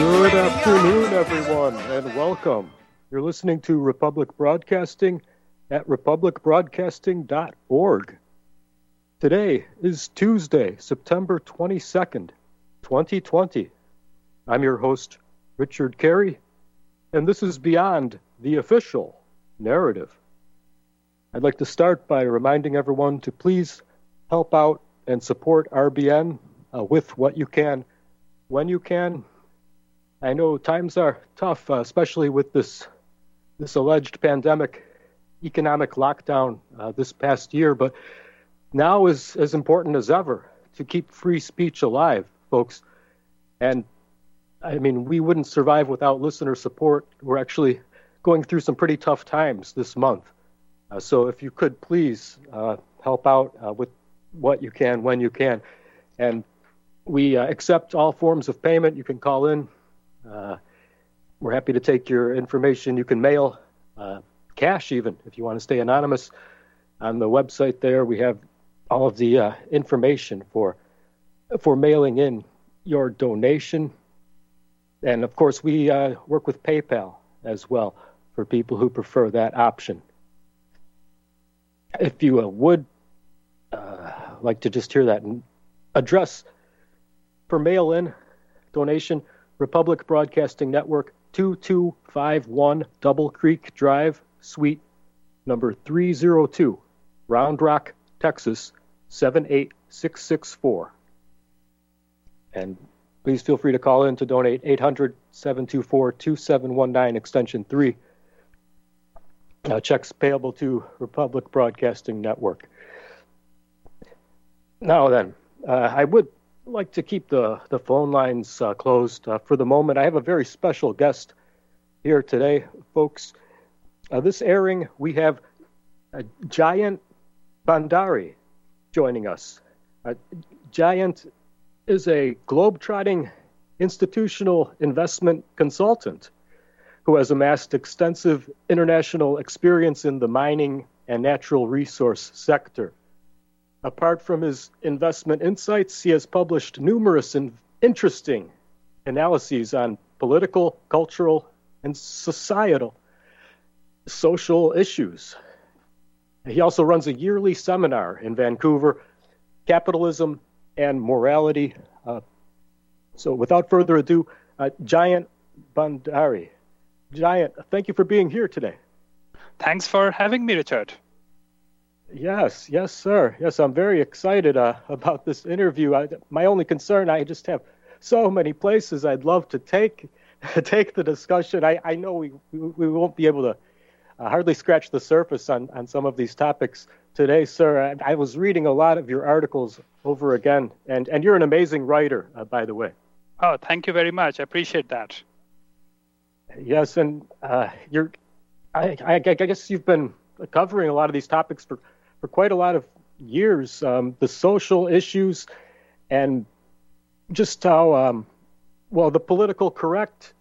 Good afternoon, everyone, and welcome. You're listening to Republic Broadcasting at republicbroadcasting.org. Today is Tuesday, September 22nd, 2020. I'm your host, Richard Carey, and this is Beyond the Official Narrative. I'd like to start by reminding everyone to please help out and support RBN with what you can, when you can. I know times are tough, especially with this alleged pandemic, economic lockdown this past year, but now is as important as ever to keep free speech alive, folks. And I mean, we wouldn't survive without listener support. We're actually going through some pretty tough times this month. So if you could please help out with what you can, when you can. And we accept all forms of payment. You can call in. We're happy to take your information. You can mail cash even if you want to stay anonymous. On the website there, we have all of the information for mailing in your donation. And of course, we work with PayPal as well for people who prefer that option. If you would like to just hear that address for mail-in donation, Republic Broadcasting Network, 2251 Double Creek Drive, Suite number 302, Round Rock, Texas, 78664. And please feel free to call in to donate 800-724-2719, extension 3. Checks payable to Republic Broadcasting Network. Now then, I would like to keep the phone lines closed for the moment. I have a very special guest here today, folks. This airing, we have Jayant Bhandari joining us. Jayant is a globe-trotting institutional investment consultant who has amassed extensive international experience in the mining and natural resource sector. Apart from his investment insights, he has published numerous and interesting analyses on political, cultural, and social issues. He also runs a yearly seminar in Vancouver, Capitalism and Morality. So without further ado, Jayant Bhandari. Jayant, thank you for being here today. Thanks for having me, Richard. Yes, sir. Yes, I'm very excited about this interview. My only concern, I just have so many places I'd love to take the discussion. I know we won't be able to hardly scratch the surface on some of these topics today, sir. I was reading a lot of your articles over again, and you're an amazing writer, by the way. Oh, thank you very much. I appreciate that. Yes, and I guess you've been covering a lot of these topics for quite a lot of years, the social issues and just how, the political correct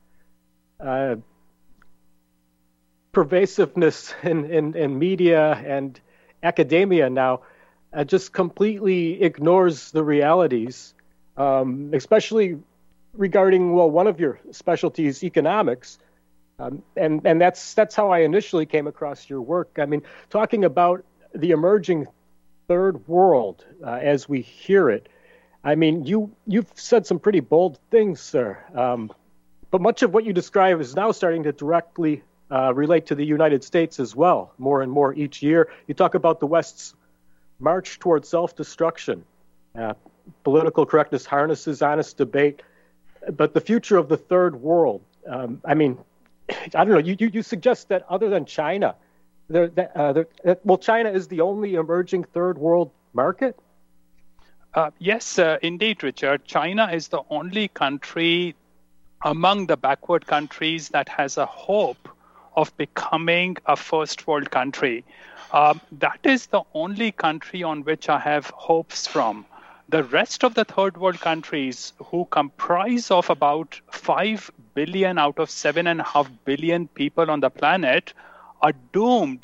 pervasiveness in media and academia now just completely ignores the realities, especially regarding, one of your specialties, economics. And that's how I initially came across your work. I mean, talking about the emerging third world as we hear it. I mean, you've said some pretty bold things, sir. But much of what you describe is now starting to directly relate to the United States as well, more and more each year. You talk about the West's march toward self-destruction. Political correctness harnesses honest debate. But the future of the third world, I don't know, you suggest that other than China, China is the only emerging third world market? Yes, indeed, Richard. China is the only country among the backward countries that has a hope of becoming a first world country. That is the only country on which I have hopes from. The rest of the third world countries, who comprise of about 5 billion out of 7.5 billion people on the planet, are doomed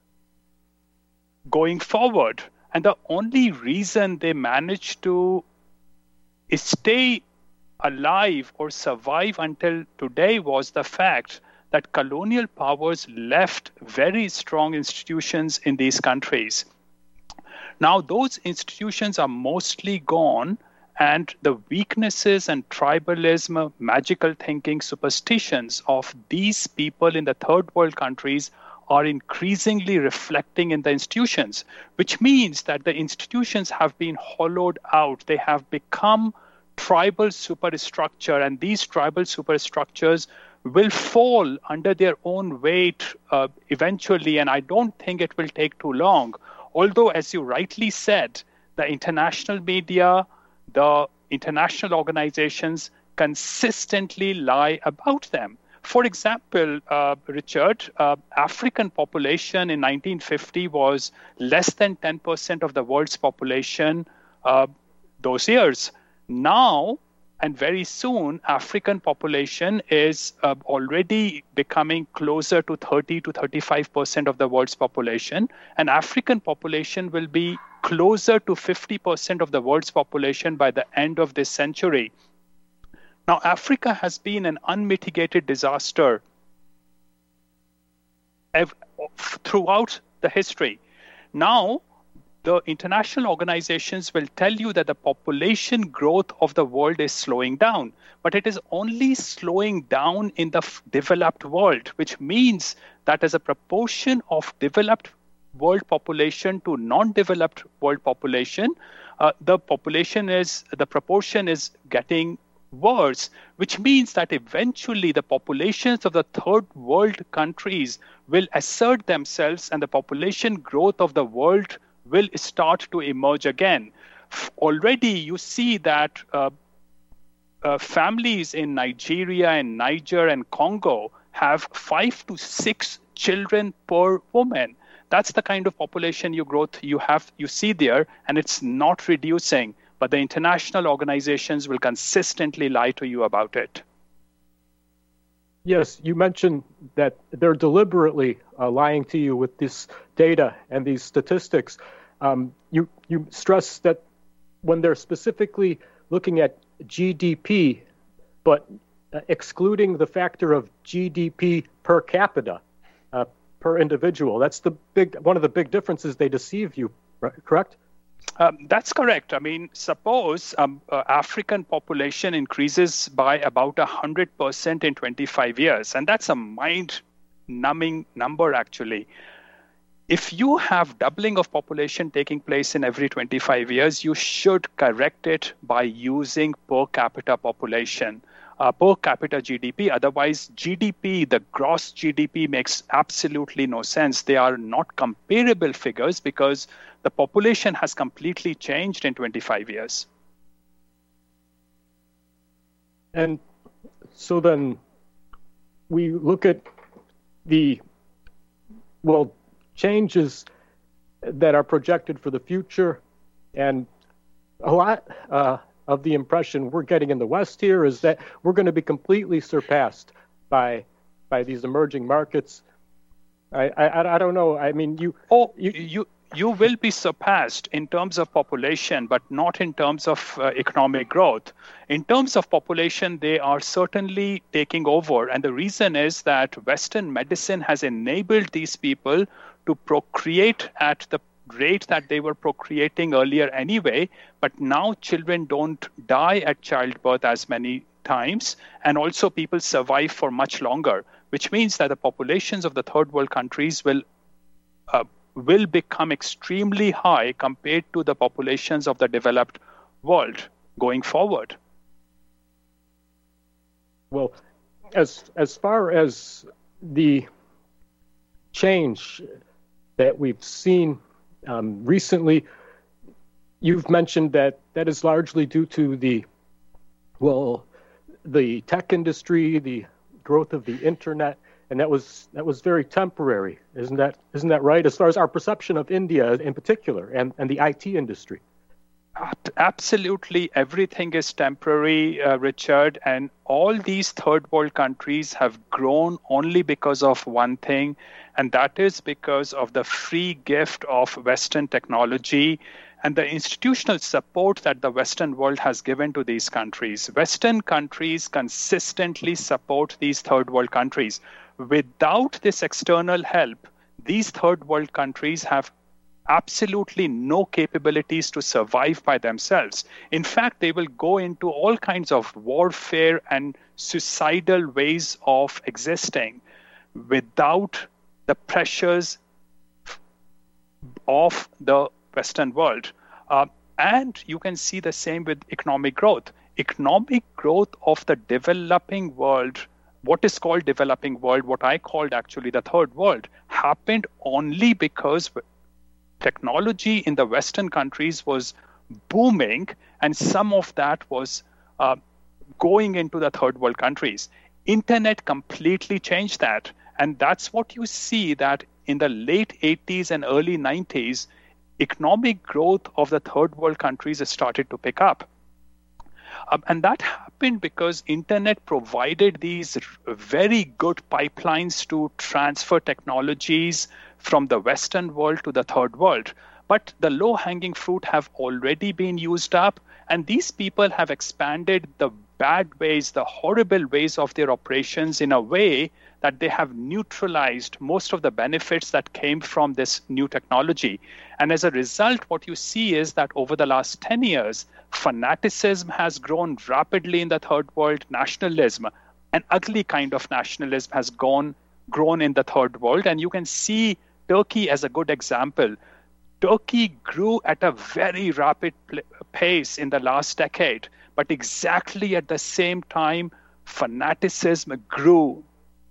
going forward. And the only reason they manage to stay alive or survive until today was the fact that colonial powers left very strong institutions in these countries. Now, those institutions are mostly gone, and the weaknesses and tribalism, magical thinking, superstitions of these people in the third world countries are increasingly reflecting in the institutions, which means that the institutions have been hollowed out. They have become tribal superstructure, and these tribal superstructures will fall under their own weight eventually, and I don't think it will take too long. Although, as you rightly said, the international media, the international organizations consistently lie about them. For example, Richard, African population in 1950 was less than 10% of the world's population those years. Now, and very soon, African population is already becoming closer to 30 to 35% of the world's population. And African population will be closer to 50% of the world's population by the end of this century. Now, Africa has been an unmitigated disaster throughout the history. Now, the international organizations will tell you that the population growth of the world is slowing down, but it is only slowing down in the developed world, which means that as a proportion of developed world population to non-developed world population, the proportion is getting worse, which means that eventually the populations of the third world countries will assert themselves and the population growth of the world will start to emerge again. Already you see that families in Nigeria and Niger and Congo have 5 to 6 children per woman. That's the kind of population growth you see there, and it's not reducing. But the international organizations will consistently lie to you about it. Yes, you mentioned that they're deliberately lying to you with this data and these statistics. You stress that when they're specifically looking at GDP, but excluding the factor of GDP per capita, per individual, that's one of the big differences. They deceive you, correct? That's correct. I mean, suppose African population increases by about 100% in 25 years, and that's a mind-numbing number, actually. If you have doubling of population taking place in every 25 years, you should correct it by using per capita population, per capita GDP. Otherwise, GDP, the gross GDP, makes absolutely no sense. They are not comparable figures because the population has completely changed in 25 years. And so then we look at the, changes that are projected for the future, and a lot of the impression we're getting in the West here is that we're going to be completely surpassed by these emerging markets. I don't know. I mean, you will be surpassed in terms of population, but not in terms of economic growth. In terms of population, they are certainly taking over. And the reason is that Western medicine has enabled these people to procreate at the rate that they were procreating earlier anyway. But now children don't die at childbirth as many times. And also people survive for much longer, which means that the populations of the third world countries will become extremely high compared to the populations of the developed world going forward. Well, as far as the change that we've seen recently, you've mentioned that is largely due to the tech industry, the growth of the internet. And that was very temporary, isn't that right? As far as our perception of India in particular and the IT industry. Absolutely, everything is temporary, Richard. And all these third world countries have grown only because of one thing, and that is because of the free gift of Western technology and the institutional support that the Western world has given to these countries. Western countries consistently support these third world countries. Without this external help, these third world countries have absolutely no capabilities to survive by themselves. In fact, they will go into all kinds of warfare and suicidal ways of existing without the pressures of the Western world. And you can see the same with economic growth. Economic growth of the developing world, what is called developing world, what I called actually the third world, happened only because technology in the Western countries was booming, and some of that was going into the third world countries. Internet completely changed that. And that's what you see, that in the late 80s and early 90s, economic growth of the third world countries started to pick up. And that happened because internet provided these very good pipelines to transfer technologies from the Western world to the third world. But the low-hanging fruit have already been used up, and these people have expanded the bad ways, the horrible ways of their operations in a way that they have neutralized most of the benefits that came from this new technology. And as a result, what you see is that over the last 10 years, fanaticism has grown rapidly in the third world. Nationalism, an ugly kind of nationalism, has grown in the third world. And you can see Turkey as a good example. Turkey grew at a very rapid pace in the last decade, but exactly at the same time, fanaticism grew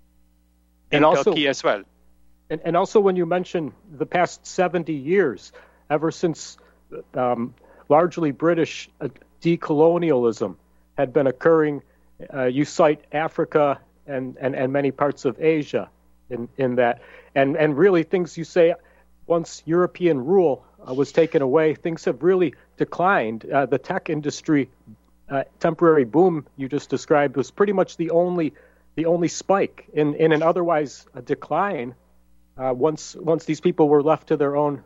in Turkey as well. And also when you mention the past 70 years, ever since largely British decolonialism had been occurring, you cite Africa and many parts of Asia in that. And really things you say, once European rule was taken away, things have really declined. The tech industry temporary boom you just described was pretty much the only spike in an otherwise decline once these people were left to their own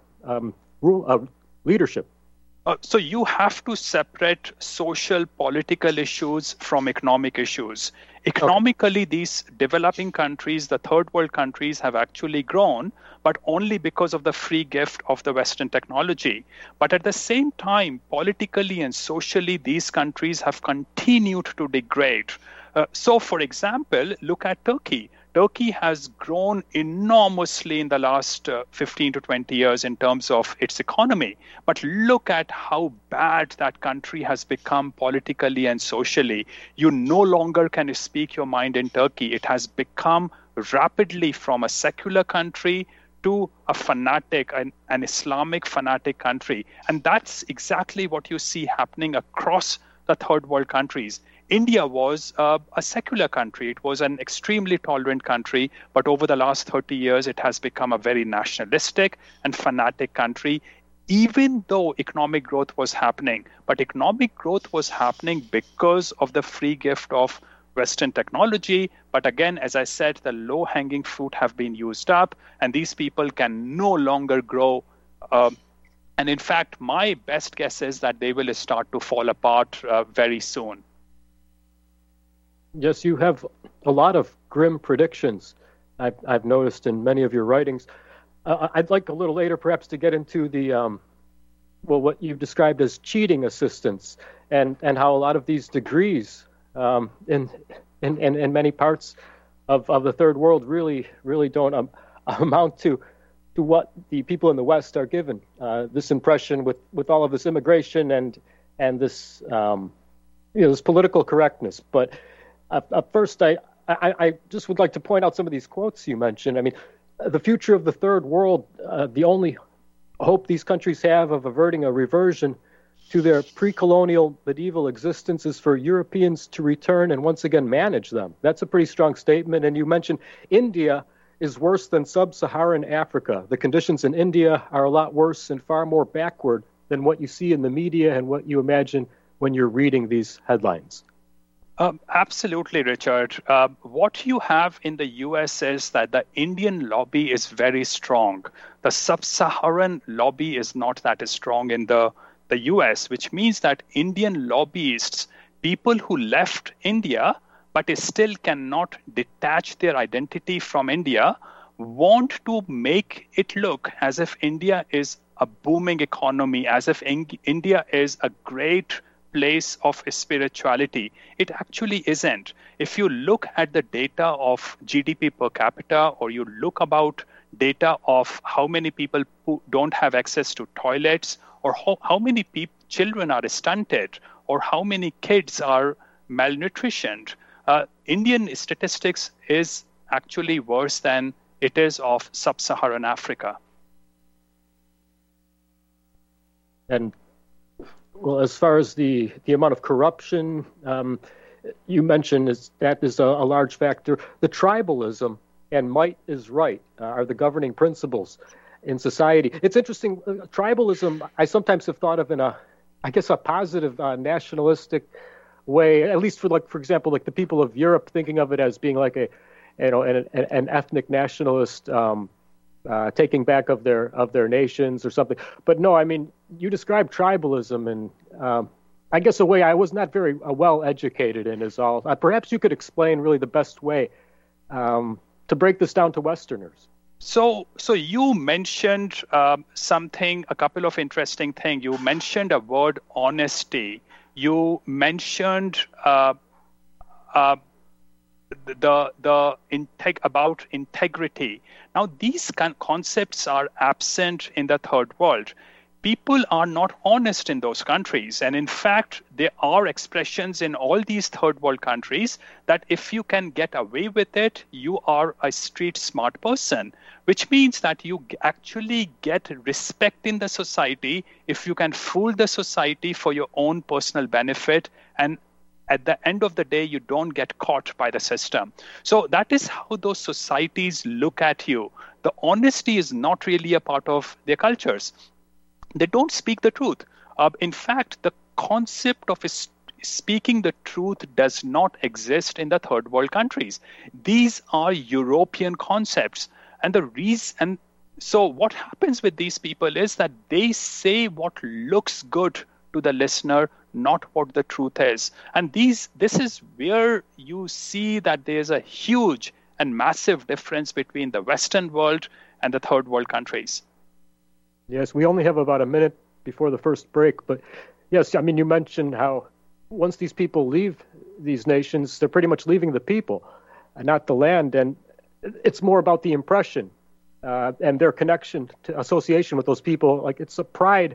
leadership. So you have to separate social, political issues from economic issues. Economically, these developing countries, the third world countries, have actually grown, but only because of the free gift of the Western technology. But at the same time, politically and socially, these countries have continued to degrade. So, for example, look at Turkey. Turkey has grown enormously in the last 15 to 20 years in terms of its economy. But look at how bad that country has become politically and socially. You no longer can speak your mind in Turkey. It has become rapidly from a secular country to a fanatic, an Islamic fanatic country. And that's exactly what you see happening across the third world countries. India was a secular country. It was an extremely tolerant country, but over the last 30 years, it has become a very nationalistic and fanatic country, even though economic growth was happening. But economic growth was happening because of the free gift of Western technology. But again, as I said, the low-hanging fruit have been used up, and these people can no longer grow. And in fact, my best guess is that they will start to fall apart very soon. Yes, you have a lot of grim predictions, I've noticed in many of your writings. I'd like a little later perhaps to get into the, what you've described as cheating assistance and how a lot of these degrees in many parts of the third world really don't amount to what the people in the West are given. This impression with all of this immigration and this, this political correctness. But first, I just would like to point out some of these quotes you mentioned. I mean, the future of the third world, the only hope these countries have of averting a reversion to their pre-colonial medieval existence is for Europeans to return and once again manage them. That's a pretty strong statement. And you mentioned India is worse than sub-Saharan Africa. The conditions in India are a lot worse and far more backward than what you see in the media and what you imagine when you're reading these headlines. Absolutely, Richard. What you have in the US is that the Indian lobby is very strong. The sub-Saharan lobby is not that strong in the US, which means that Indian lobbyists, people who left India but still cannot detach their identity from India, want to make it look as if India is a booming economy, as if India is a great place of spirituality. It actually isn't. If you look at the data of GDP per capita, or you look about data of how many people who don't have access to toilets, or how many children are stunted, or how many kids are malnutritioned, Indian statistics is actually worse than it is of sub-Saharan Africa. And well, as far as the amount of corruption you mentioned, that is a large factor. The tribalism and might is right are the governing principles in society. It's interesting. Tribalism, I sometimes have thought of in a positive nationalistic way, at least for example, like the people of Europe, thinking of it as being like an ethnic nationalist taking back of their nations or something. But no, I mean, you described tribalism, and I guess a way I was not very well educated in is all. Perhaps you could explain really the best way to break this down to Westerners. So you mentioned a couple of interesting things. You mentioned a word, honesty. You mentioned about integrity. Now, these concepts are absent in the third world. People are not honest in those countries. And in fact, there are expressions in all these third world countries that if you can get away with it, you are a street smart person, which means that you actually get respect in the society if you can fool the society for your own personal benefit, and at the end of the day, you don't get caught by the system. So that is how those societies look at you. The honesty is not really a part of their cultures. They don't speak the truth. In fact, the concept of speaking the truth does not exist in the third world countries. These are European concepts. And so what happens with these people is that they say what looks good to the listener, not what the truth is. And this is where you see that there's a huge and massive difference between the Western world and the third world countries. Yes, we only have about a minute before the first break, but yes, I mean, you mentioned how once these people leave these nations, they're pretty much leaving the people, and not the land, and it's more about the impression and their connection to association with those people. Like, it's a pride,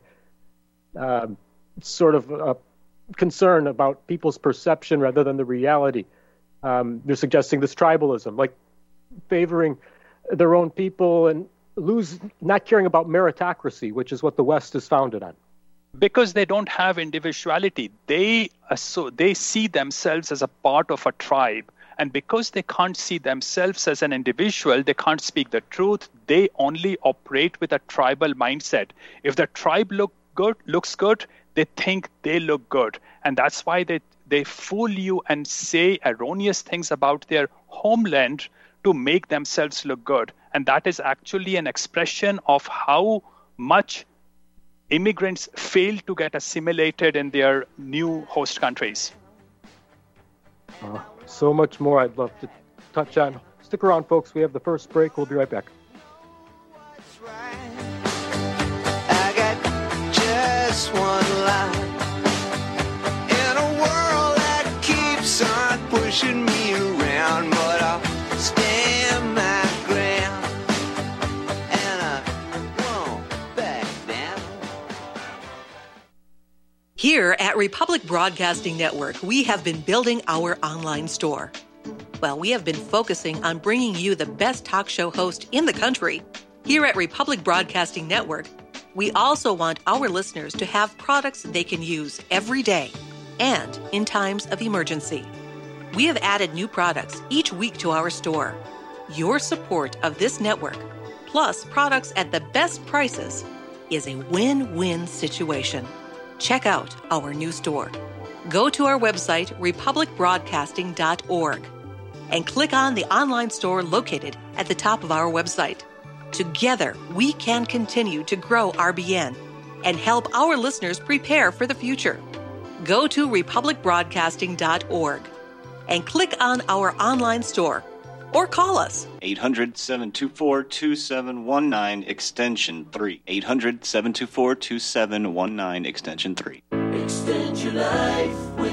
sort of a concern about people's perception rather than the reality. They're suggesting this tribalism, like favoring their own people and not caring about meritocracy, which is what the West is founded on. Because they don't have individuality. They see themselves as a part of a tribe. And because they can't see themselves as an individual, they can't speak the truth. They only operate with a tribal mindset. If the tribe looks good, they think they look good. And that's why they fool you and say erroneous things about their homeland to make themselves look good. And that is actually an expression of how much immigrants fail to get assimilated in their new host countries. So much more I'd love to touch on. Stick around, folks. We have the first break. We'll be right back. I got just one line in a world that keeps on pushing me around, but I'll stand my ground and I won't back down. Here at Republic Broadcasting Network, we have been building our online store. Well, we have been focusing on bringing you the best talk show host in the country. Here at Republic Broadcasting Network, we also want our listeners to have products they can use every day and in times of emergency. We have added new products each week to our store. Your support of this network, plus products at the best prices, is a win-win situation. Check out our new store. Go to our website, republicbroadcasting.org, and click on the online store located at the top of our website. Together, we can continue to grow RBN and help our listeners prepare for the future. Go to republicbroadcasting.org and click on our online store or call us. 800-724-2719, extension 3. 800-724-2719, extension 3. Extend your life with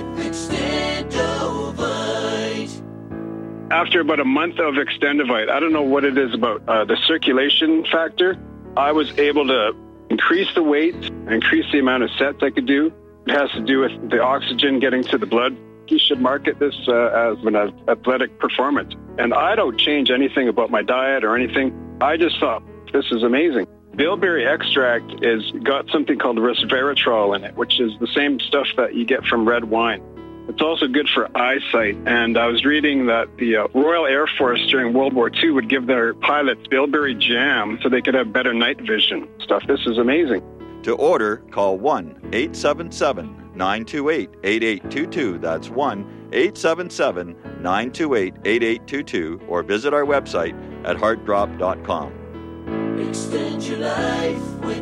Extendovite. After about a month of Extendovite, I don't know what it is about the circulation factor, I was able to increase the weight, increase the amount of sets I could do. It has to do with the oxygen getting to the blood. You should market this as an athletic performance. And I don't change anything about my diet or anything. I just thought, this is amazing. Bilberry extract is got something called resveratrol in it, which is the same stuff that you get from red wine. It's also good for eyesight. And I was reading that the Royal Air Force during World War II would give their pilots bilberry jam so they could have better night vision stuff. This is amazing. To order, call 1-877-928-8822. That's 1-877-928-8822. Or visit our website at heartdrop.com. Extend your life with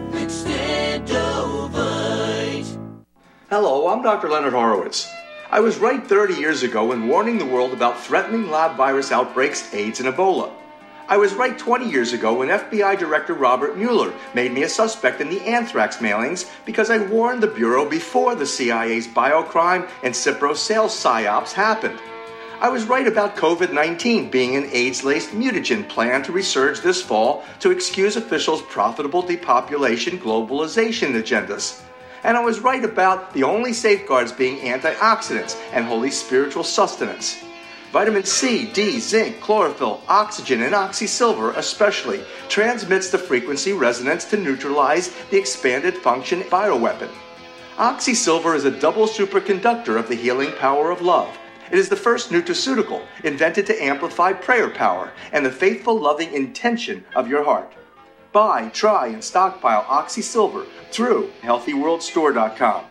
Extendovite. Hello, I'm Dr. Leonard Horowitz. I was right 30 years ago in warning the world about threatening lab virus outbreaks, AIDS, and Ebola. I was right 20 years ago when FBI Director Robert Mueller made me a suspect in the anthrax mailings because I warned the Bureau before the CIA's biocrime and Cipro sales psyops happened. I was right about COVID-19 being an AIDS-laced mutagen planned to resurge this fall to excuse officials' profitable depopulation globalization agendas. And I was right about the only safeguards being antioxidants and holy spiritual sustenance. Vitamin C, D, zinc, chlorophyll, oxygen, and oxysilver especially transmits the frequency resonance to neutralize the expanded function bioweapon. Oxysilver is a double superconductor of the healing power of love. It is the first nutraceutical invented to amplify prayer power and the faithful, loving intention of your heart. Buy, try, and stockpile Oxysilver through HealthyWorldStore.com.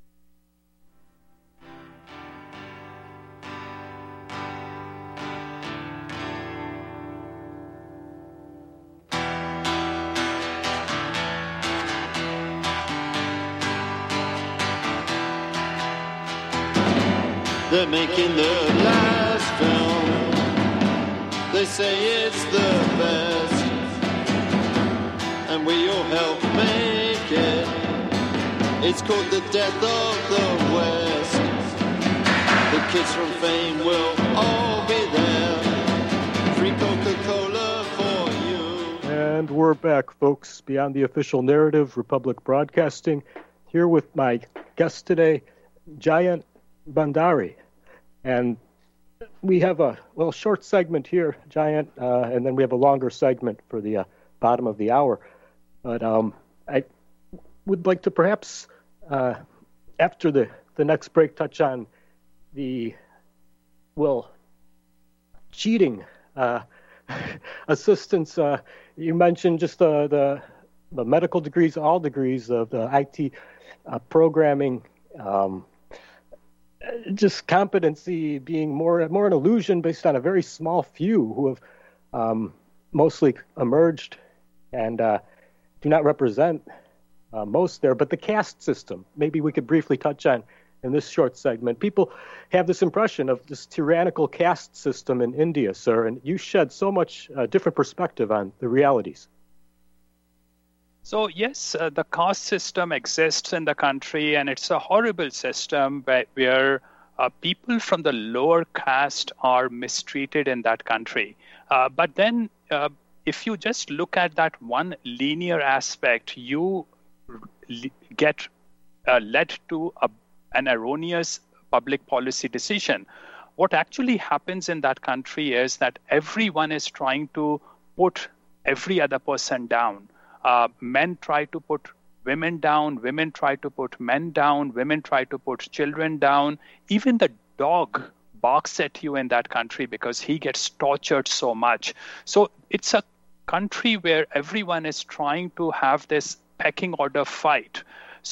They're making the last film. They say it's the best, and we all help make it. It's called The Death of the West. The kids from Fame will all be there. Free Coca-Cola for you. And we're back, folks. Beyond the Official Narrative, Republic Broadcasting. Here with my guest today, Jayant Bhandari. And we have a short segment here, Jayant, and then we have a longer segment for the bottom of the hour. But I would like to perhaps, after the next break, touch on the, cheating assistance. You mentioned just the medical degrees, all degrees of the IT programming, just competency being more an illusion based on a very small few who have mostly emerged and do not represent most there. But the caste system, maybe we could briefly touch on in this short segment. People have this impression of this tyrannical caste system in India, sir, and you shed so much different perspective on the realities. So yes, the caste system exists in the country, and it's a horrible system where people from the lower caste are mistreated in that country. But then if you just look at that one linear aspect, you get led to an erroneous public policy decision. What actually happens in that country is that everyone is trying to put every other person down. Men try to put women down, women try to put men down, women try to put children down. Even the dog barks at you in that country because he gets tortured so much. So it's a country where everyone is trying to have this pecking order fight. So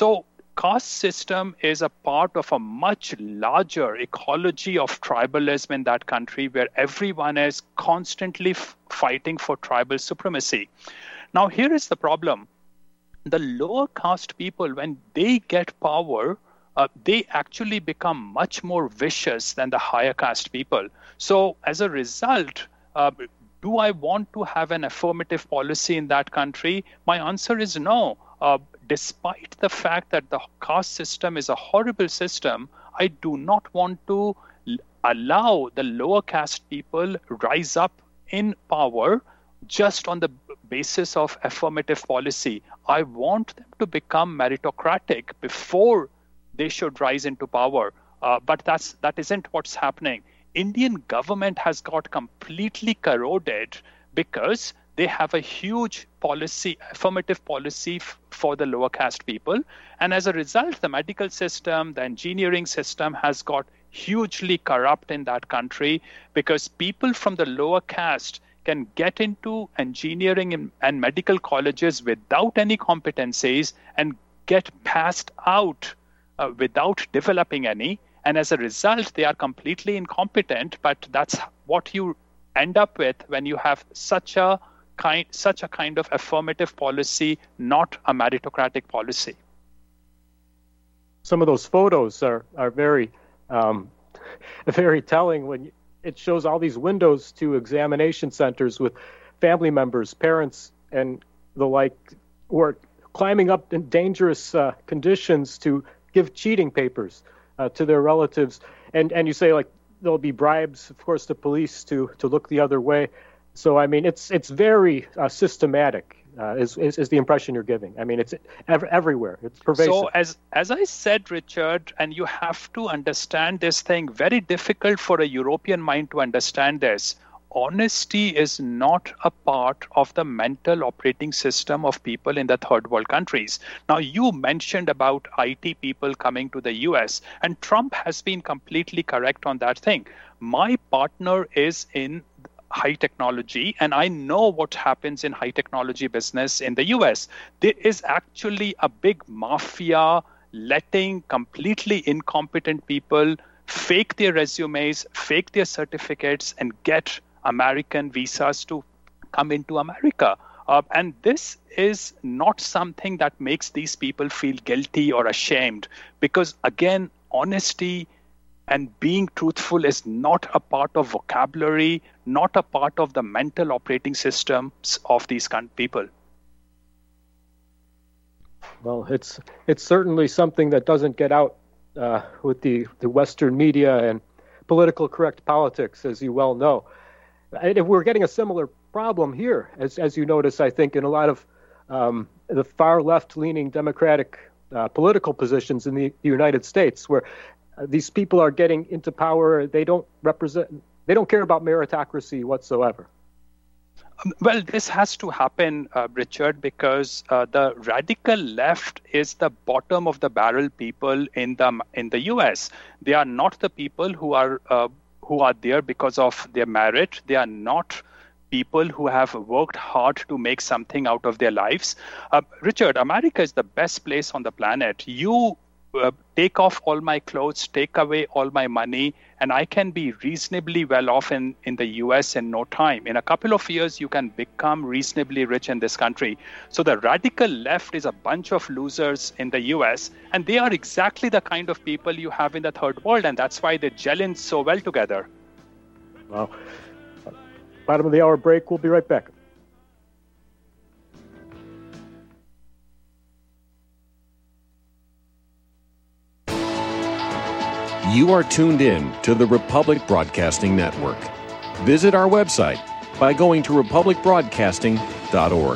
caste system is a part of a much larger ecology of tribalism in that country, where everyone is constantly fighting for tribal supremacy. Now, here is the problem. The lower caste people, when they get power, they actually become much more vicious than the higher caste people. So as a result, do I want to have an affirmative policy in that country? My answer is no. Despite the fact that the caste system is a horrible system, I do not want to allow the lower caste people rise up in power just on the basis of affirmative policy. I want them to become meritocratic before they should rise into power. But that isn't what's happening. Indian government has got completely corroded because they have a huge policy, affirmative policy for the lower caste people. And as a result, the medical system, the engineering system has got hugely corrupt in that country, because people from the lower caste can get into engineering and medical colleges without any competencies and get passed out without developing any. And as a result, they are completely incompetent. But that's what you end up with when you have such a kind of affirmative policy, not a meritocratic policy. Some of those photos are very very telling when it shows all these windows to examination centers with family members, parents, and the like, who are climbing up in dangerous conditions to give cheating papers to their relatives. And you say, like, there'll be bribes, of course, to police to look the other way. So, I mean, it's very systematic, is the impression you're giving. I mean, it's everywhere. It's pervasive. So, as I said, Richard, and you have to understand this thing, very difficult for a European mind to understand this. Honesty is not a part of the mental operating system of people in the third world countries. Now, you mentioned about IT people coming to the US, and Trump has been completely correct on that thing. My partner is in high technology, and I know what happens in high technology business in the US. There is actually a big mafia letting completely incompetent people fake their resumes, fake their certificates, and get American visas to come into America. And this is not something that makes these people feel guilty or ashamed, because, again, honesty and being truthful is not a part of vocabulary, not a part of the mental operating systems of these people. Well, it's certainly something that doesn't get out with the Western media and political correct politics, as you well know. And we're getting a similar problem here, as you notice, I think, in a lot of the far left-leaning Democratic political positions in the United States, where these people are getting into power. They don't care about meritocracy whatsoever. Well, this has to happen, Richard, because the radical left is the bottom of the barrel people in the U.S. They are not the people who are there because of their merit. They are not people who have worked hard to make something out of their lives. Richard, America is the best place on the planet. You take off all my clothes, take away all my money, and I can be reasonably well off in the US in no time. In a couple of years, you can become reasonably rich in this country. So the radical left is a bunch of losers in the US, and they are exactly the kind of people you have in the third world, and that's why they gel in so well together. Wow. Bottom of the hour break. We'll be right back. You are tuned in to the Republic Broadcasting Network. Visit our website by going to republicbroadcasting.org.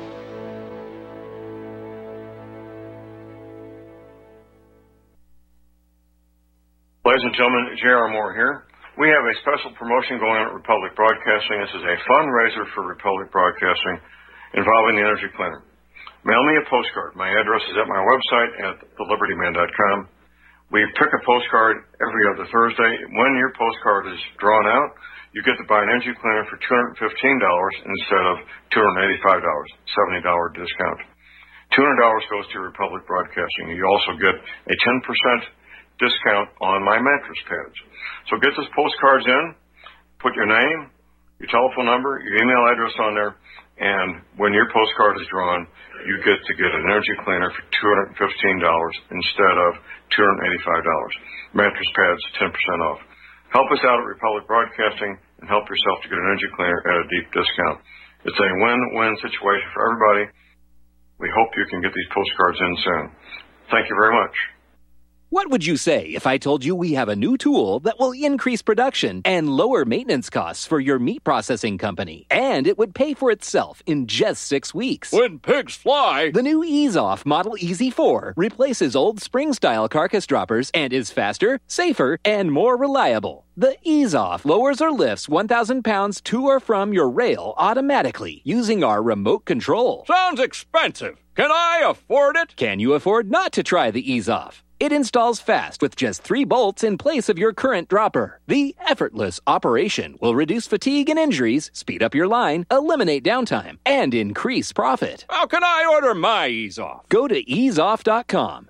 Ladies and gentlemen, J.R. Moore here. We have a special promotion going on at Republic Broadcasting. This is a fundraiser for Republic Broadcasting involving the Energy Cleaner. Mail me a postcard. My address is at my website at thelibertyman.com. We pick a postcard every other Thursday. When your postcard is drawn out, you get to buy an energy cleaner for $215 instead of $285, $70 discount. $200 goes to Republic Broadcasting. You also get a 10% discount on my mattress pads. So get those postcards in, put your name, your telephone number, your email address on there, and when your postcard is drawn, you get to get an energy cleaner for $215 instead of $285. Mattress pads, 10% off. Help us out at Republic Broadcasting and help yourself to get an energy cleaner at a deep discount. It's a win-win situation for everybody. We hope you can get these postcards in soon. Thank you very much. What would you say if I told you we have a new tool that will increase production and lower maintenance costs for your meat processing company? And it would pay for itself in just 6 weeks. When pigs fly! The new EaseOff Model Easy 4 replaces old spring-style carcass droppers and is faster, safer, and more reliable. The EaseOff lowers or lifts 1,000 pounds to or from your rail automatically using our remote control. Sounds expensive. Can I afford it? Can you afford not to try the EaseOff? It installs fast with just 3 bolts in place of your current dropper. The effortless operation will reduce fatigue and injuries, speed up your line, eliminate downtime, and increase profit. How can I order my EaseOff? Go to easeoff.com,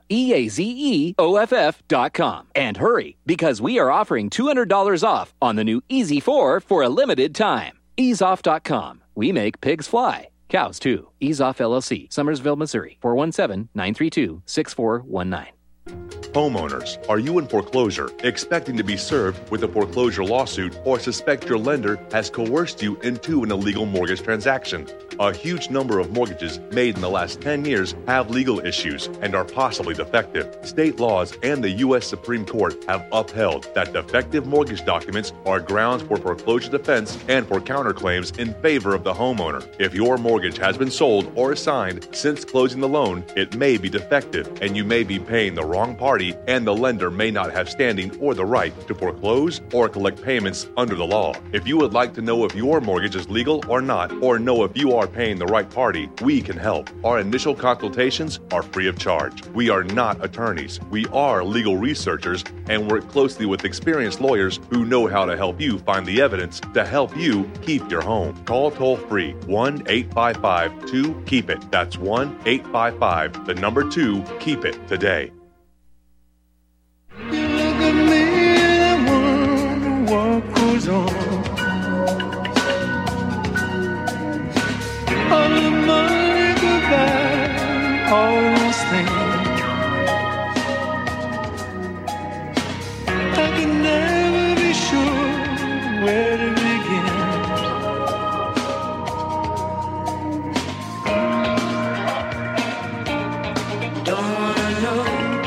EAZEOFF.com, and hurry, because we are offering $200 off on the new Easy 4 for a limited time. Easeoff.com. We make pigs fly. Cows, too. EaseOff LLC, Summersville, Missouri, 417-932-6419. Homeowners, are you in foreclosure, expecting to be served with a foreclosure lawsuit, or suspect your lender has coerced you into an illegal mortgage transaction? A huge number of mortgages made in the last 10 years have legal issues and are possibly defective. State laws and the U.S. Supreme Court have upheld that defective mortgage documents are grounds for foreclosure defense and for counterclaims in favor of the homeowner. If your mortgage has been sold or assigned since closing the loan, it may be defective and you may be paying the wrong party, and the lender may not have standing or the right to foreclose or collect payments under the law. If you would like to know if your mortgage is legal or not, or know if you are paying the right party, we can help. Our initial consultations are free of charge. We are not attorneys. We are legal researchers and work closely with experienced lawyers who know how to help you find the evidence to help you keep your home. Call toll-free 1-855-2-KEEP-IT. That's 1-855-2-KEEP-IT today. You look at me and I wonder what goes on. All the money, goodbye, all those things. I can never be sure where to begin. Don't wanna know.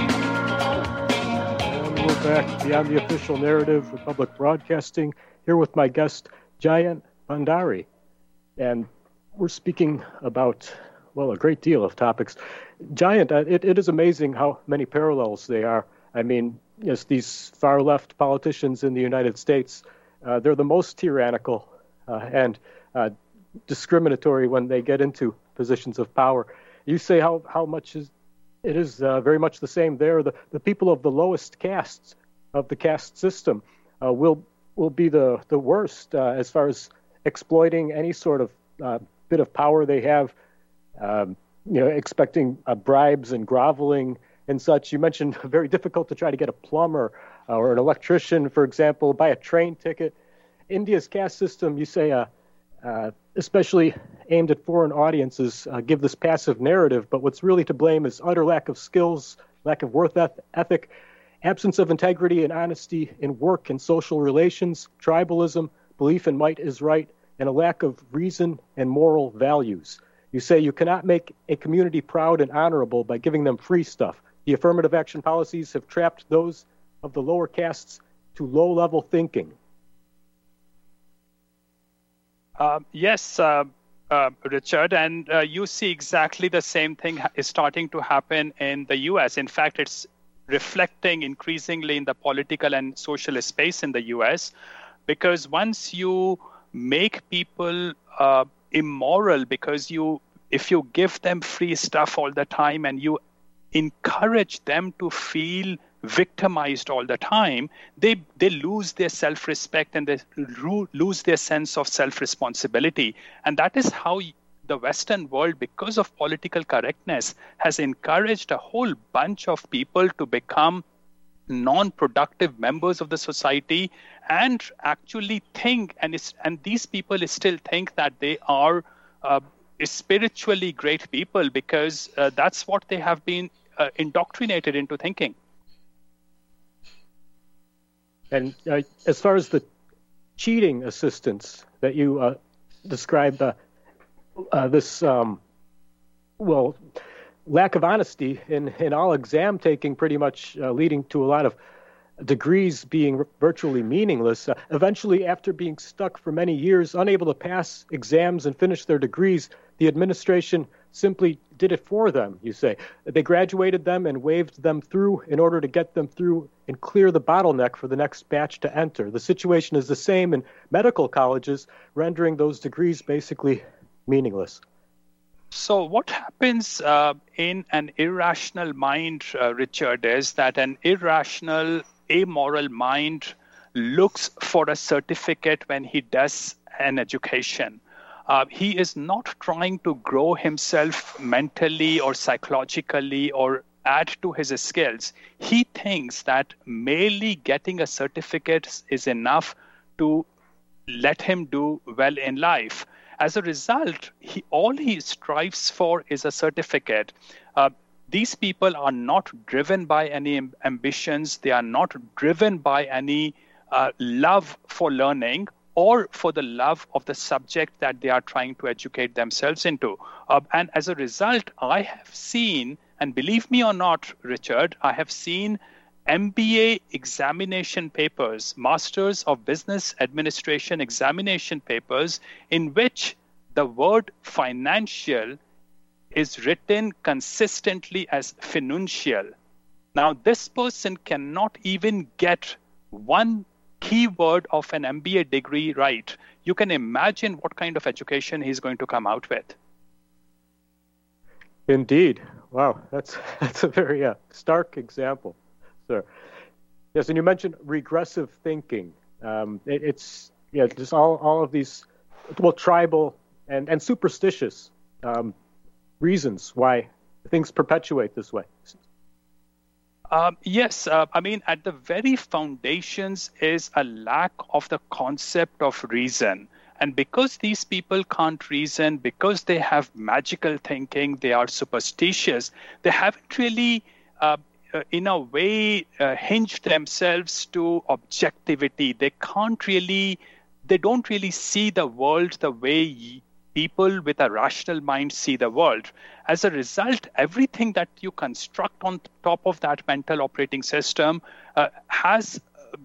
Back Beyond the Official Narrative, Republic Broadcasting, here with my guest, Jayant Bhandari. And we're speaking about, well, a great deal of topics. Jayant, it is amazing how many parallels they are. I mean, yes, these far-left politicians in the United States, they're the most tyrannical and discriminatory when they get into positions of power. You say how much it is very much the same there. The people of the lowest castes of the caste system will be the worst as far as exploiting any sort of bit of power they have, expecting bribes and groveling and such. You mentioned very difficult to try to get a plumber or an electrician, for example, buy a train ticket. India's caste system, you say, especially aimed at foreign audiences, give this passive narrative, but what's really to blame is utter lack of skills, lack of work ethic, absence of integrity and honesty in work and social relations, tribalism, belief in might is right, and a lack of reason and moral values. You say you cannot make a community proud and honorable by giving them free stuff. The affirmative action policies have trapped those of the lower castes to low-level thinking. Yes, Richard, and you see exactly the same thing is starting to happen in the U.S. In fact, it's reflecting increasingly in the political and social space in the U.S. because once you make people immoral, because if you give them free stuff all the time and you encourage them to feel victimized all the time, they lose their self-respect and they lose their sense of self-responsibility. And that is how the Western world, because of political correctness, has encouraged a whole bunch of people to become non-productive members of the society and actually think, and these people still think that they are spiritually great people because that's what they have been indoctrinated into thinking. And as far as the cheating assistance that you described, this lack of honesty in all exam taking, pretty much leading to a lot of degrees being virtually meaningless. Eventually, after being stuck for many years, unable to pass exams and finish their degrees, the administration simply did it for them, you say. They graduated them and waved them through in order to get them through and clear the bottleneck for the next batch to enter. The situation is the same in medical colleges, rendering those degrees basically meaningless. So what happens in an irrational mind, Richard, is that an irrational, amoral mind looks for a certificate when he does an education. He is not trying to grow himself mentally or psychologically or add to his skills. He thinks that merely getting a certificate is enough to let him do well in life. As a result, all he strives for is a certificate. These people are not driven by any ambitions. They are not driven by any love for learning or for the love of the subject that they are trying to educate themselves into. And as a result, I have seen, and believe me or not, Richard, I have seen MBA examination papers, Masters of Business Administration examination papers, in which the word financial is written consistently as financial. Now, this person cannot even get one keyword of an MBA degree right. You can imagine what kind of education he's going to come out with. Indeed. Wow, that's a very stark example, sir. Yes, and you mentioned regressive thinking. It's just all of these, tribal and superstitious reasons why things perpetuate this way. Yes, I mean, at the very foundations is a lack of the concept of reason. And because these people can't reason, because they have magical thinking, they are superstitious, they haven't really, in a way, hinged themselves to objectivity. They don't really see the world the way people with a rational mind see the world. As a result, everything that you construct on top of that mental operating system has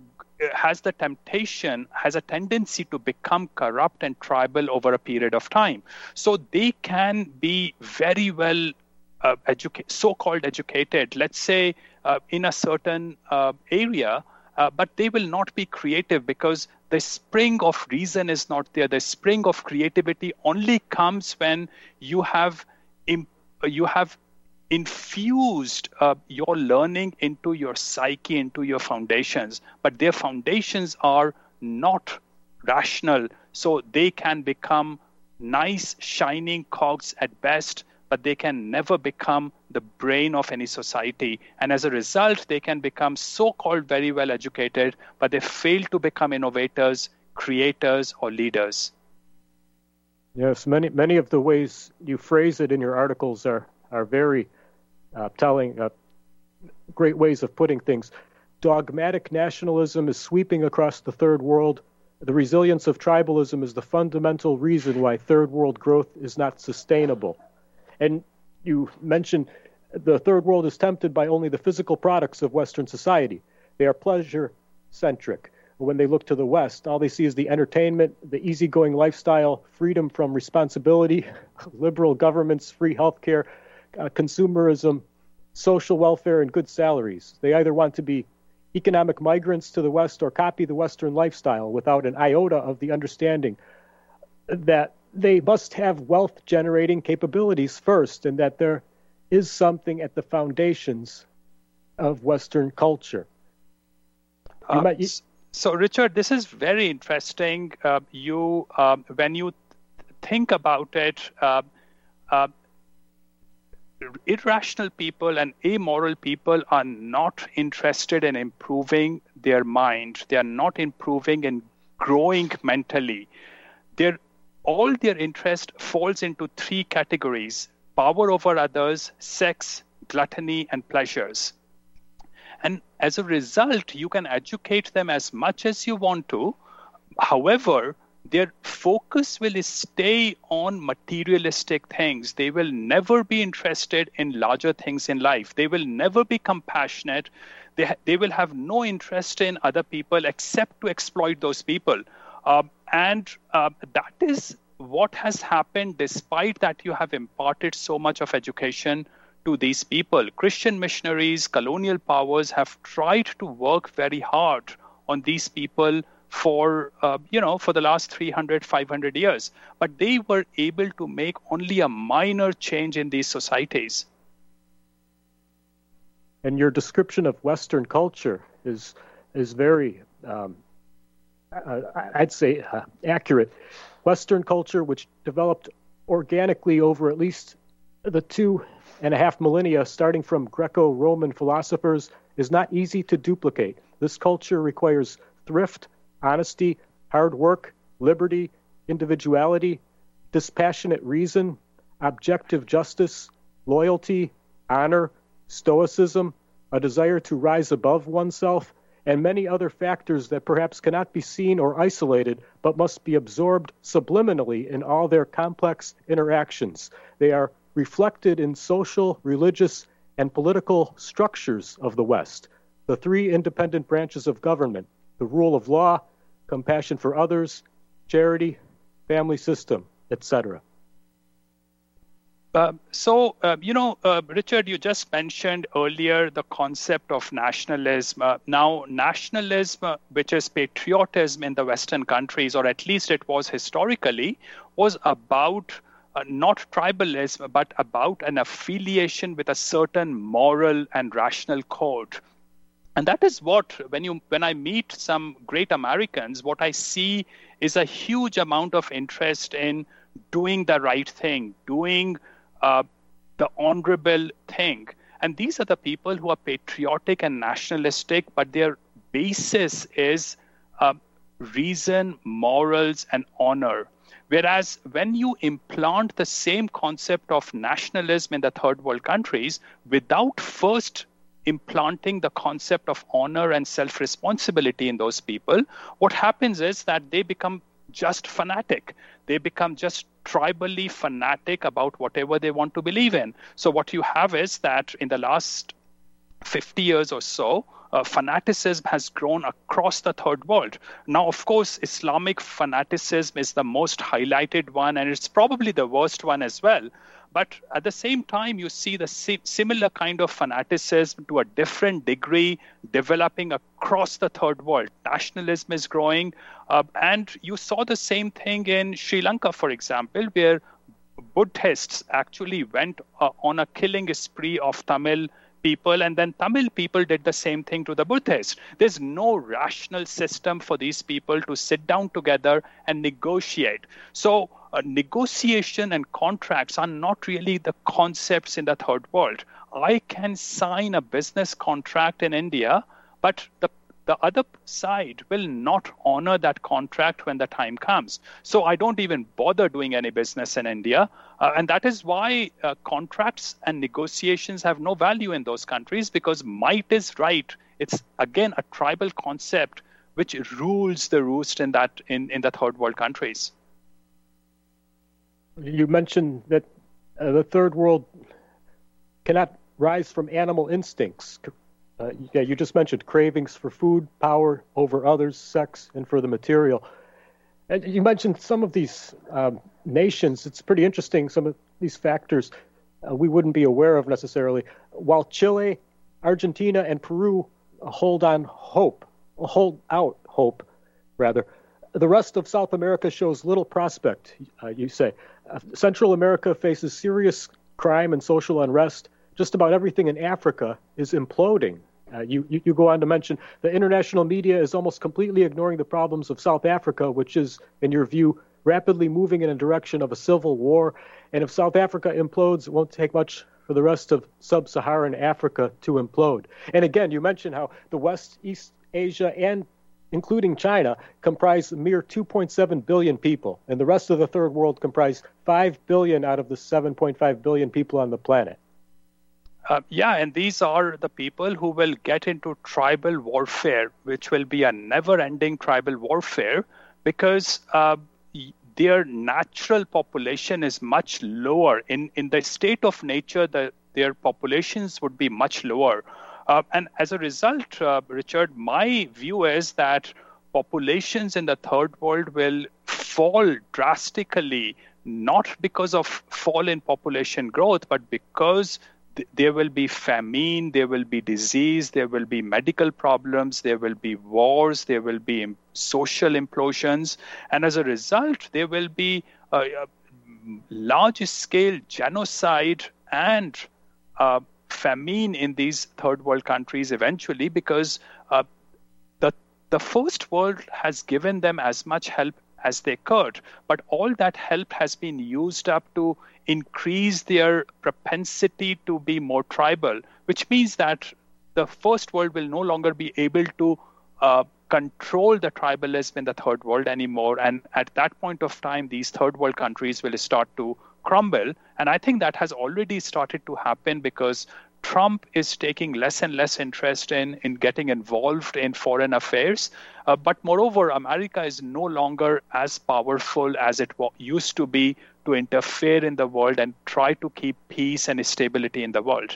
a tendency to become corrupt and tribal over a period of time. So they can be very well so-called educated, let's say in a certain area, but they will not be creative because the spring of reason is not there. The spring of creativity only comes when you have infused your learning into your psyche, into your foundations. But their foundations are not rational, so they can become nice, shining cogs at best, but they can never become the brain of any society. And as a result, they can become so-called very well educated, but they fail to become innovators, creators, or leaders. Yes, many of the ways you phrase it in your articles are very telling, great ways of putting things. Dogmatic nationalism is sweeping across the third world. The resilience of tribalism is the fundamental reason why third world growth is not sustainable. And you mentioned the third world is tempted by only the physical products of Western society. They are pleasure-centric. When they look to the West, all they see is the entertainment, the easygoing lifestyle, freedom from responsibility, liberal governments, free healthcare, consumerism, social welfare, and good salaries. They either want to be economic migrants to the West or copy the Western lifestyle without an iota of the understanding that they must have wealth-generating capabilities first, and that there is something at the foundations of Western culture. So, Richard, this is very interesting. When you think about it, irrational people and amoral people are not interested in improving their mind. They are not improving and growing mentally. All their interest falls into three categories: power over others, sex, gluttony, and pleasures. And as a result, you can educate them as much as you want to. However, their focus will stay on materialistic things. They will never be interested in larger things in life. They will never be compassionate. They will have no interest in other people except to exploit those people. And that is what has happened despite that you have imparted so much of education to these people. Christian missionaries, colonial powers have tried to work very hard on these people for the last 300, 500 years. But they were able to make only a minor change in these societies. And your description of Western culture is very, I'd say, accurate. Western culture, which developed organically over at least the 2.5 millennia, starting from Greco-Roman philosophers, is not easy to duplicate. This culture requires thrift, honesty, hard work, liberty, individuality, dispassionate reason, objective justice, loyalty, honor, stoicism, a desire to rise above oneself, and many other factors that perhaps cannot be seen or isolated, but must be absorbed subliminally in all their complex interactions. They are reflected in social, religious, and political structures of the West, the three independent branches of government: the rule of law, compassion for others, charity, family system, etc. Richard, you just mentioned earlier the concept of nationalism. Now, nationalism, which is patriotism in the Western countries, or at least it was historically, was about not tribalism, but about an affiliation with a certain moral and rational code. And that is what, when I meet some great Americans, what I see is a huge amount of interest in doing the right thing, doing the honorable thing. And these are the people who are patriotic and nationalistic, but their basis is reason, morals, and honor. Whereas when you implant the same concept of nationalism in the third world countries without first implanting the concept of honor and self-responsibility in those people, what happens is that they become just fanatic. They become just tribally fanatic about whatever they want to believe in. So what you have is that in the last 50 years or so, fanaticism has grown across the third world. Now, of course, Islamic fanaticism is the most highlighted one, and it's probably the worst one as well. But at the same time, you see the similar kind of fanaticism to a different degree developing across the third world. Nationalism is growing. And you saw the same thing in Sri Lanka, for example, where Buddhists actually went on a killing spree of Tamil people, and then Tamil people did the same thing to the Buddhists. There's no rational system for these people to sit down together and negotiate. So negotiation and contracts are not really the concepts in the third world. I can sign a business contract in India, but the other side will not honor that contract when the time comes. So I don't even bother doing any business in India. And that is why contracts and negotiations have no value in those countries, because might is right. It's, again, a tribal concept which rules the roost in the third world countries. You mentioned that the third world cannot rise from animal instincts. You just mentioned cravings for food, power over others, sex, and for the material. And you mentioned some of these nations. It's pretty interesting, some of these factors we wouldn't be aware of necessarily. While Chile, Argentina, and Peru hold out hope, the rest of South America shows little prospect, you say. Central America faces serious crime and social unrest. Just about everything in Africa is imploding. You go on to mention the international media is almost completely ignoring the problems of South Africa, which is, in your view, rapidly moving in a direction of a civil war. And if South Africa implodes, it won't take much for the rest of sub-Saharan Africa to implode. And again, you mentioned how the West, East Asia, and including China, comprise a mere 2.7 billion people, and the rest of the third world comprise 5 billion out of the 7.5 billion people on the planet. And these are the people who will get into tribal warfare, which will be a never-ending tribal warfare, because their natural population is much lower. In the state of nature, their populations would be much lower. And as a result, Richard, my view is that populations in the third world will fall drastically, not because of fall in population growth, but because there will be famine, there will be disease, there will be medical problems, there will be wars, there will be social implosions. And as a result, there will be large-scale genocide and famine in these third world countries eventually, because the first world has given them as much help as they could, but all that help has been used up to increase their propensity to be more tribal, which means that the first world will no longer be able to control the tribalism in the third world anymore. And at that point of time, these third world countries will start to crumble. And I think that has already started to happen, because Trump is taking less and less interest in getting involved in foreign affairs. But moreover, America is no longer as powerful as it used to be to interfere in the world and try to keep peace and stability in the world.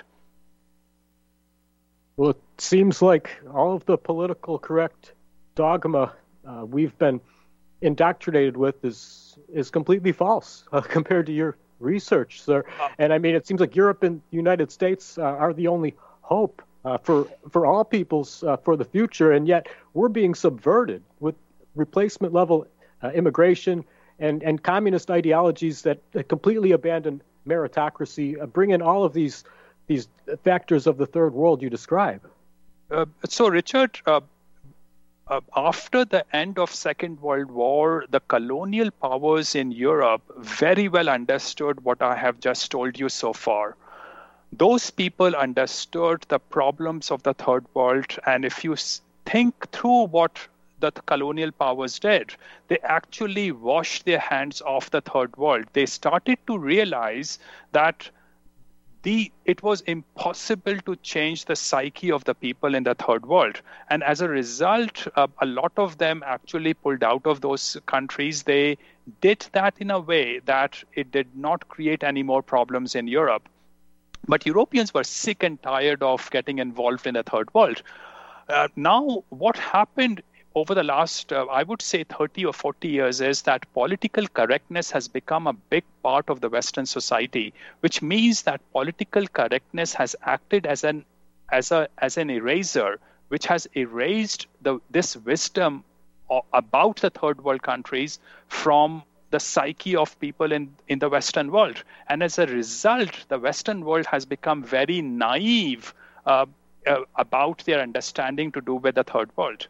Well, it seems like all of the political correct dogma we've been indoctrinated with is completely false compared to your research, sir. And I mean, it seems like Europe and the United States are the only hope for all peoples for the future, and yet we're being subverted with replacement level immigration and communist ideologies that completely abandon meritocracy, bring in all of these factors of the third world you describe. So, Richard, after the end of Second World War, the colonial powers in Europe very well understood what I have just told you so far. Those people understood the problems of the third world, and if you think through what the colonial powers did, they actually washed their hands off the third world. They started to realize that it was impossible to change the psyche of the people in the third world. And as a result, a lot of them actually pulled out of those countries. They did that in a way that it did not create any more problems in Europe. But Europeans were sick and tired of getting involved in the third world. Now, what happened over the last, I would say 30 or 40 years is that political correctness has become a big part of the Western society, which means that political correctness has acted as an eraser, which has erased this wisdom about the third world countries from the psyche of people in the Western world. And as a result, the Western world has become very naive about their understanding to do with the third world.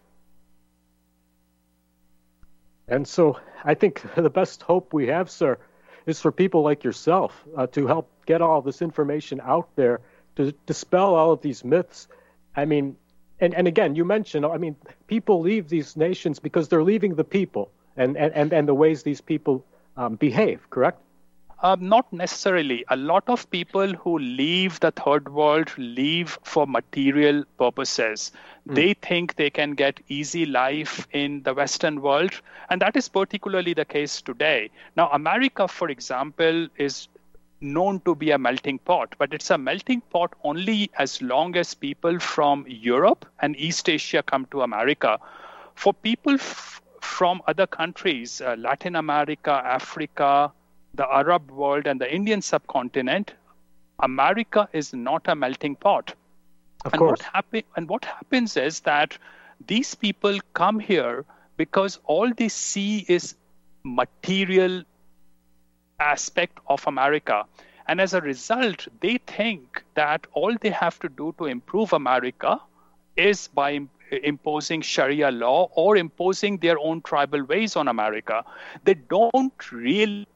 And so I think the best hope we have, sir, is for people like yourself to help get all this information out there, to dispel all of these myths. I mean, and again, you mentioned, I mean, people leave these nations because they're leaving the people and the ways these people behave, correct? Not necessarily. A lot of people who leave the third world leave for material purposes. They think they can get easy life in the Western world, and that is particularly the case today. Now, America, for example, is known to be a melting pot, but it's a melting pot only as long as people from Europe and East Asia come to America. For people from other countries, Latin America, Africa, the Arab world, and the Indian subcontinent, America is not a melting pot. Of course. What happens is that these people come here because all they see is material aspect of America. And as a result, they think that all they have to do to improve America is by imposing Sharia law or imposing their own tribal ways on America. They don't really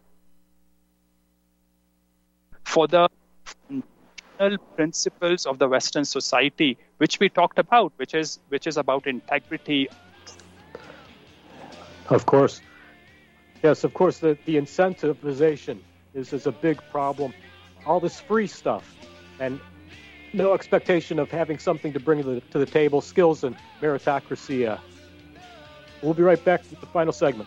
for the principles of the Western society, which we talked about, which is about integrity. Of course. Yes, of course, the incentivization is a big problem. All this free stuff and no expectation of having something to bring to the table, skills and meritocracy. We'll be right back with the final segment.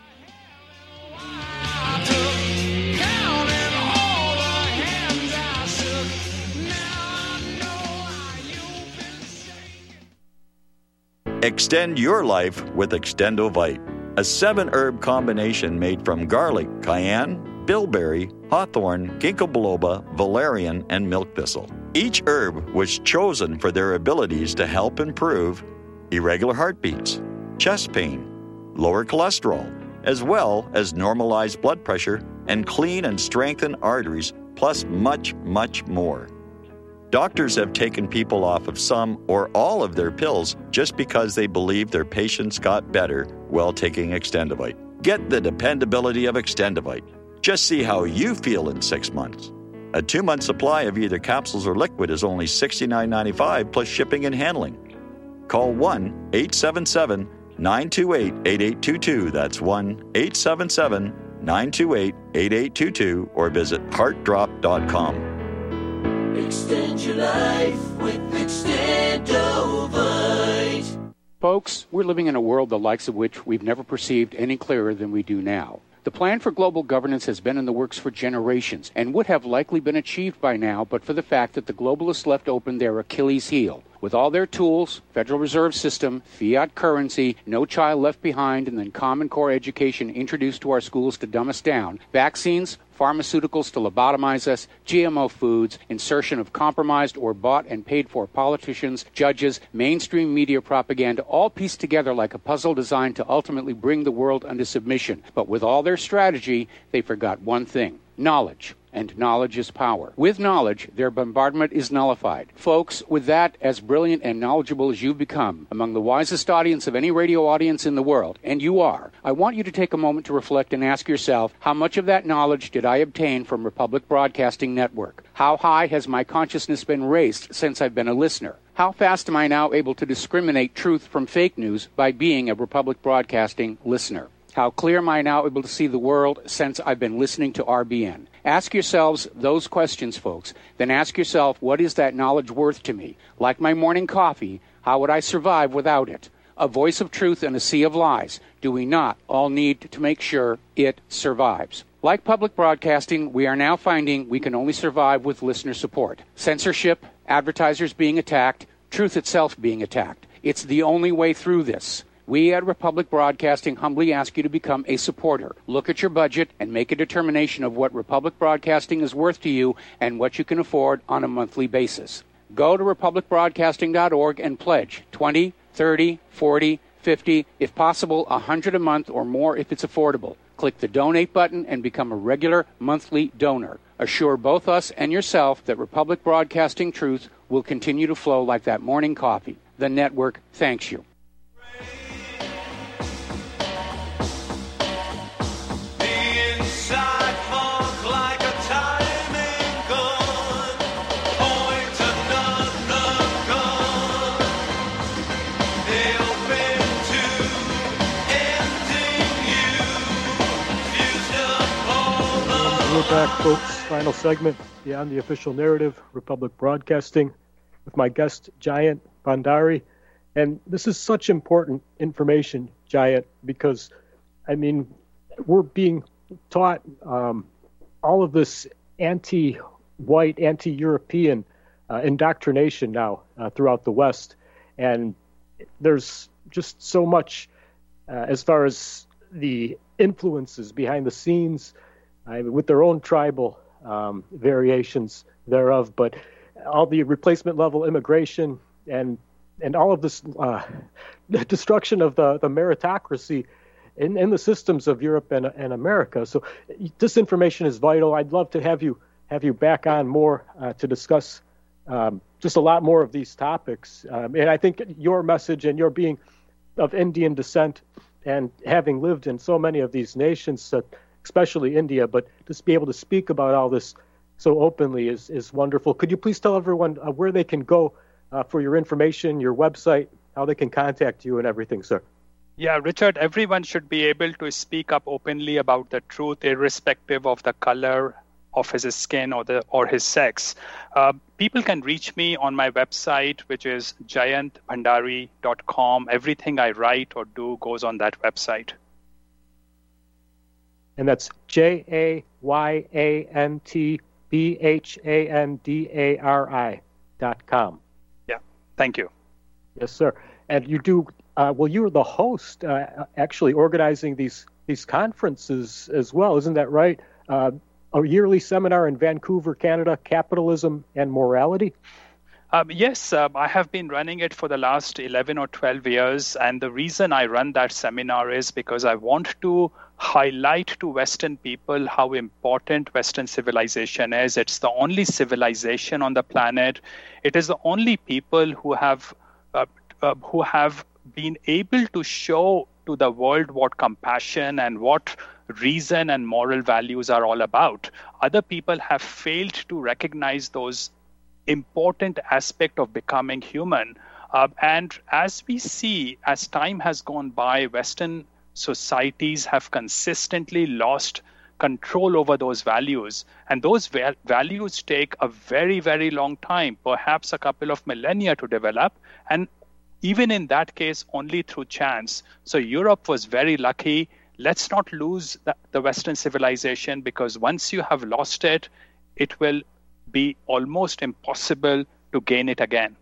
Extend your life with Extendovite, a 7-herb combination made from garlic, cayenne, bilberry, hawthorn, ginkgo biloba, valerian, and milk thistle. Each herb was chosen for their abilities to help improve irregular heartbeats, chest pain, lower cholesterol, as well as normalize blood pressure and clean and strengthen arteries, plus much, much more. Doctors have taken people off of some or all of their pills just because they believe their patients got better while taking Extendovite. Get the dependability of Extendovite. Just see how you feel in 6 months. A 2-month supply of either capsules or liquid is only $69.95 plus shipping and handling. Call 1-877-928-8822. That's 1-877-928-8822 or visit heartdrop.com. Extend your life with Extendovite. Folks, we're living in a world the likes of which we've never perceived any clearer than we do now. The plan for global governance has been in the works for generations and would have likely been achieved by now but for the fact that the globalists left open their Achilles heel. With all their tools, Federal Reserve System, fiat currency, no child left behind, and then Common Core education introduced to our schools to dumb us down, vaccines, pharmaceuticals to lobotomize us, GMO foods, insertion of compromised or bought and paid for politicians, judges, mainstream media propaganda, all pieced together like a puzzle designed to ultimately bring the world under submission. But with all their strategy, they forgot one thing: knowledge. And knowledge is power. With knowledge, their bombardment is nullified. Folks, with that, as brilliant and knowledgeable as you've become, among the wisest audience of any radio audience in the world, and you are, I want you to take a moment to reflect and ask yourself, how much of that knowledge did I obtain from Republic Broadcasting Network? How high has my consciousness been raised since I've been a listener? How fast am I now able to discriminate truth from fake news by being a Republic Broadcasting listener? How clear am I now able to see the world since I've been listening to RBN? Ask yourselves those questions, folks. Then ask yourself, what is that knowledge worth to me? Like my morning coffee, how would I survive without it? A voice of truth in a sea of lies. Do we not all need to make sure it survives? Like public broadcasting, we are now finding we can only survive with listener support. Censorship, advertisers being attacked, truth itself being attacked. It's the only way through this. We at Republic Broadcasting humbly ask you to become a supporter. Look at your budget and make a determination of what Republic Broadcasting is worth to you and what you can afford on a monthly basis. Go to republicbroadcasting.org and pledge $20, $30, $40, $50, if possible, $100 a month or more if it's affordable. Click the donate button and become a regular monthly donor. Assure both us and yourself that Republic Broadcasting truth will continue to flow like that morning coffee. The network thanks you. We're back, folks. Final segment, Beyond the Official Narrative, Republic Broadcasting, with my guest, Jayant Bhandari. And this is such important information, Jayant, because, I mean, we're being taught all of this anti-white, anti-European indoctrination now throughout the West. And there's just so much as far as the influences behind the scenes, with their own tribal variations thereof, but all the replacement level immigration and all of this destruction of the meritocracy in the systems of Europe and America. So this information is vital. I'd love to have you back on more to discuss just a lot more of these topics. And I think your message, and your being of Indian descent and having lived in so many of these nations, especially India, but just be able to speak about all this so openly is wonderful. Could you please tell everyone where they can go for your information, your website, how they can contact you and everything, sir? Yeah, Richard, everyone should be able to speak up openly about the truth, irrespective of the color of his skin or his sex. People can reach me on my website, which is jayantbhandari.com. Everything I write or do goes on that website. And that's JAYANTBHANDARI.com. Yeah, thank you. Yes, sir. And you do, you were the host, actually organizing these conferences as well, isn't that right? A yearly seminar in Vancouver, Canada, Capitalism and Morality? Yes, I have been running it for the last 11 or 12 years. And the reason I run that seminar is because I want to highlight to Western people how important Western civilization is. It's the only civilization on the planet. It is the only people who have been able to show to the world what compassion and what reason and moral values are all about. Other people have failed to recognize those important aspects of becoming human. And as we see, as time has gone by, Western societies have consistently lost control over those values. And those values take a very, very long time, perhaps a couple of millennia to develop. And even in that case, only through chance. So Europe was very lucky. Let's not lose the Western civilization, because once you have lost it, it will be almost impossible to gain it again.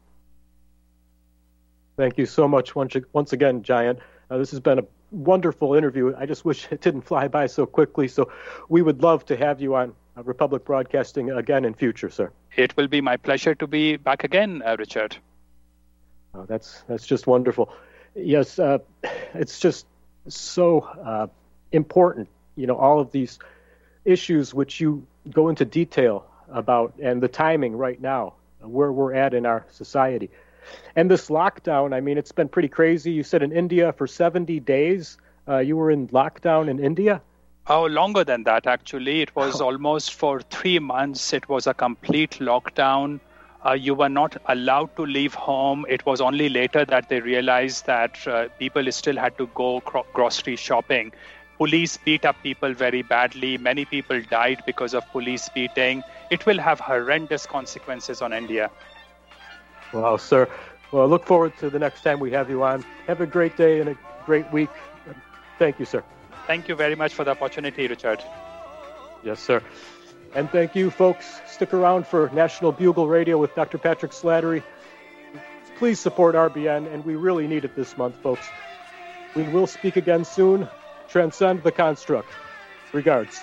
Thank you so much once again, Jayant. This has been a wonderful interview. I just wish it didn't fly by so quickly. So we would love to have you on Republic Broadcasting again in future, sir. It will be my pleasure to be back again, Richard. Oh, that's just wonderful. Yes, it's just so important, all of these issues which you go into detail about, and the timing right now, where we're at in our society. And this lockdown, I mean, it's been pretty crazy. You said in India for 70 days, you were in lockdown in India? Oh, longer than that, actually. It was almost for 3 months. It was a complete lockdown. You were not allowed to leave home. It was only later that they realized that people still had to go grocery shopping. Police beat up people very badly. Many people died because of police beating. It will have horrendous consequences on India. Wow, sir. Well, I look forward to the next time we have you on. Have a great day and a great week. Thank you, sir. Thank you very much for the opportunity, Richard. Yes, sir. And thank you, folks. Stick around for National Bugle Radio with Dr. Patrick Slattery. Please support RBN, and we really need it this month, folks. We will speak again soon. Transcend the construct. Regards.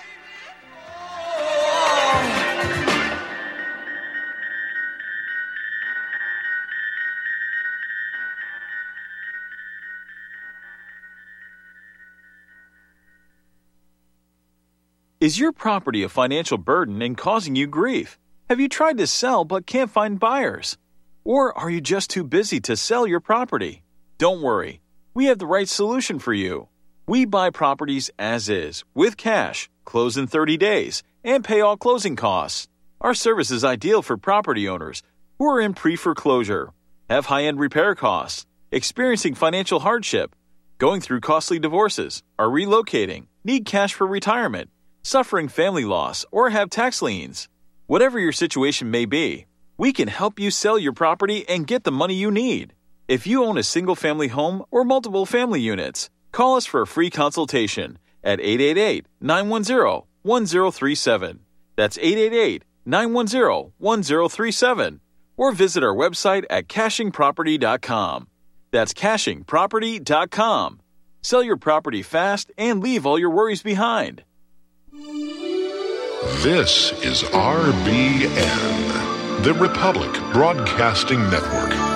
Is your property a financial burden and causing you grief? Have you tried to sell but can't find buyers? Or are you just too busy to sell your property? Don't worry, we have the right solution for you. We buy properties as is, with cash, close in 30 days, and pay all closing costs. Our service is ideal for property owners who are in pre-foreclosure, have high-end repair costs, experiencing financial hardship, going through costly divorces, are relocating, need cash for retirement, suffering family loss, or have tax liens. Whatever your situation may be, we can help you sell your property and get the money you need. If you own a single-family home or multiple family units, call us for a free consultation at 888-910-1037. That's 888-910-1037. Or visit our website at cashingproperty.com. That's cashingproperty.com. Sell your property fast and leave all your worries behind. This is RBN, the Republic Broadcasting Network.